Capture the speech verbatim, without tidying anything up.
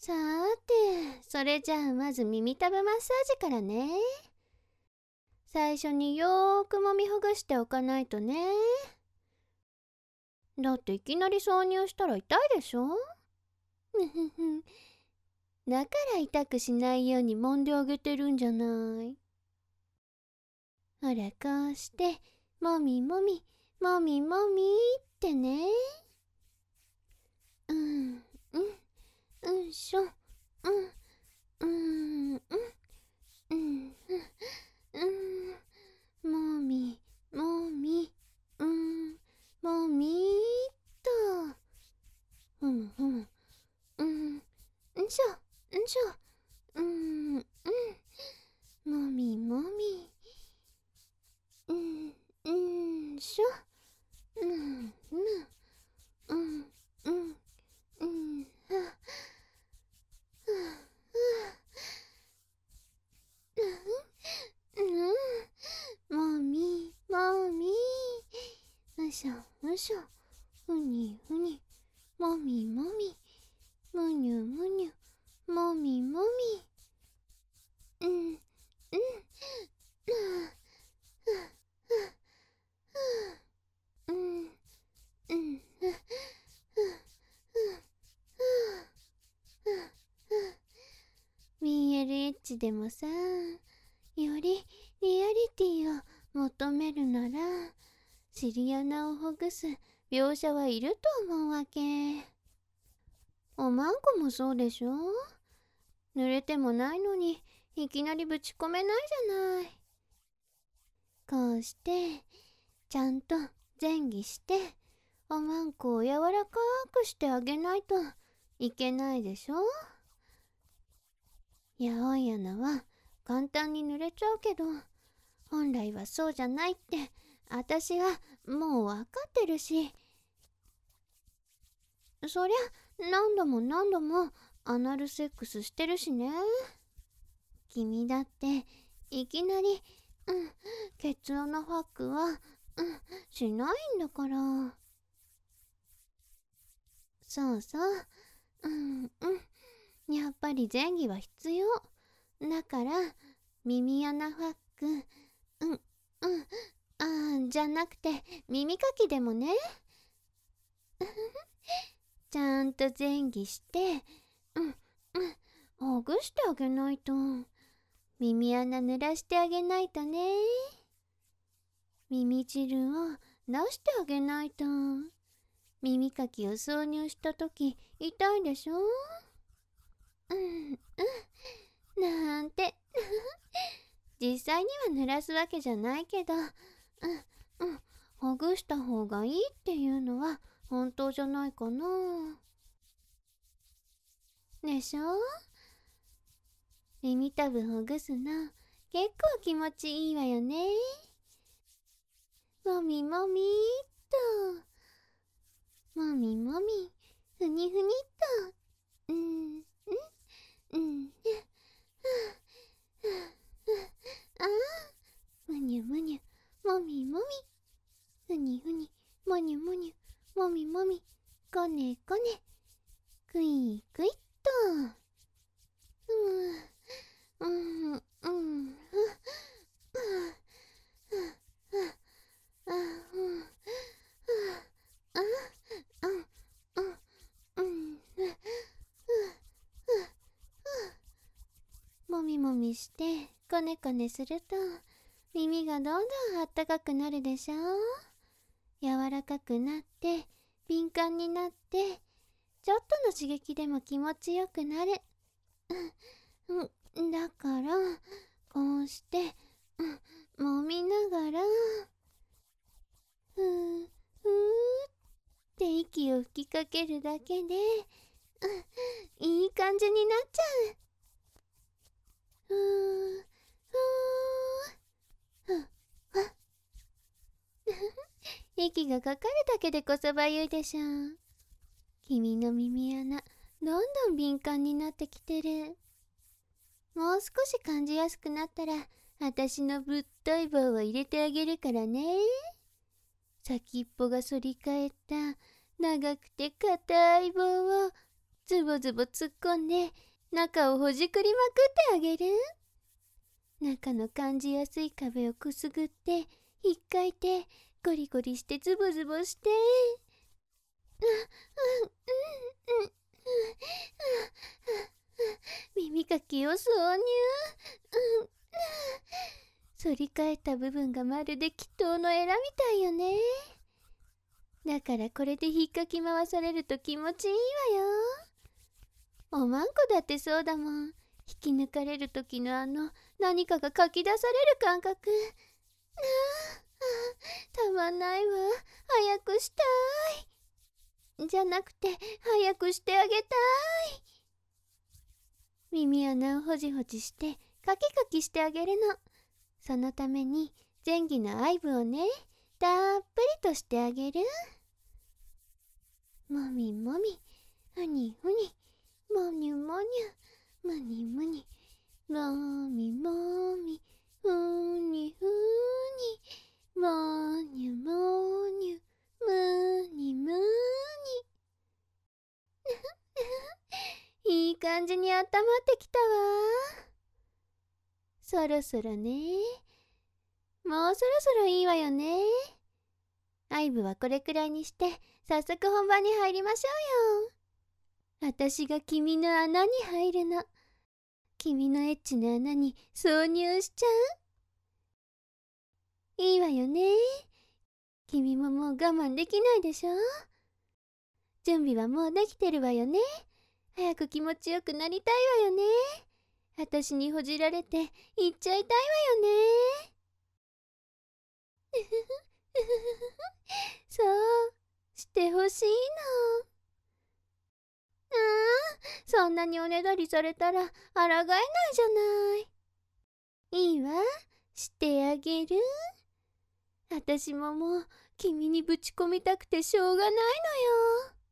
さーて、それじゃあまず耳たぶマッサージからね。最初によーく揉みほぐしておかないとね。だっていきなり挿入したら痛いでしょ。ふふふ。だから痛くしないように揉んであげてるんじゃない。ほらこうしてもみもみもみもみってね。うんうんうんしょうんうんうんうんうんもみもみうんもみーっとふむふむうんんしょんしょうんうんもみもみうんうんしょうんうんうんうんうんはうんもみもみうしょうしょふにふにもみもみむにゅむにゅもみもみうんうんうんうん ビーエルエイチ でもさ、よりリアリティを求めるなら、尻穴をほぐす描写はいると思うわけ。おまんこもそうでしょ。濡れてもないのにいきなりぶち込めないじゃない。こうしてちゃんと前儀しておまんこを柔らかくしてあげないといけないでしょ。やおい穴は簡単に濡れちゃうけど、本来はそうじゃないって私はもう分かってるし、そりゃ何度も何度もアナルセックスしてるしね。君だっていきなり、うん、ケツ穴ファックは、うん、しないんだから。そうそう、うんうんやっぱり前儀は必要だから、耳穴ファック、うんうんあーじゃなくて耳かきでもね。ちゃんと前儀してうんうんほぐしてあげないと。耳穴濡らしてあげないとね。耳汁を出してあげないと。耳かきを挿入したとき痛いでしょ。うんうんなんて実際には濡らすわけじゃないけど、うんうんほぐした方がいいっていうのは本当じゃないかな。でしょ。耳たぶほぐすの結構気持ちいいわよね。もみもみーっともみもみふにふにっとうんうんうんあーむにゅむにゅもみもみふにふにもにゅもにゅもみもみこねこねくいくいっとうんうんうんあうんあうんうんもみもみしてこねこねすると耳がどんどんあったかくなるでしょ。柔らかくなって敏感になってちょっとの刺激でも気持ちよくなる。うん、だからこうして、うん、揉みながらふーふーって息を吹きかけるだけで、うん、いい感じになっちゃう。ふーふーふーふー息がかかるだけでこそばゆいでしょう。君の耳穴どんどん敏感になってきてる。もう少し感じやすくなったら私のぶっとい棒を入れてあげるからね。先っぽが反り返った長くて硬い棒をずズボズボ突っ込んで中をほじくりまくってあげる。中の感じやすい壁をくすぐってひっかいてゴリゴリしてズボズボして、うんうんうんうん耳かきを挿入。うん反り返った部分がまるで祈祷のエラみたいよね。だからこれで引っかき回されると気持ちいいわよ。おまんこだってそうだもん。引き抜かれる時のあの何かがかき出される感覚。ああ、たまんないわ。早くしたい。じゃなくて早くしてあげたい。耳穴をほじほじしてカキカキしてあげるの。そのために前戯の愛撫をね、たっぷりとしてあげる。もみもみ、ふにふに、もにゅもにゅ、むにむに、もみもみ、ふにふに、もにゅもにゅ、むにむに。いい感じに温まってきたわ。そろそろね。もうそろそろいいわよね。愛撫はこれくらいにして早速本番に入りましょうよ。私が君の穴に入るの。君のエッチな穴に挿入しちゃう。いいわよね。君ももう我慢できないでしょ。準備はもうできてるわよね。早く気持ちよくなりたいわよね。私にほじられて行っちゃいたいわよね。そうしてほしいの。ああ、そんなにおねだりされたら抗えないじゃない。いいわ、してあげる。私ももう君にぶち込みたくてしょうがないのよ。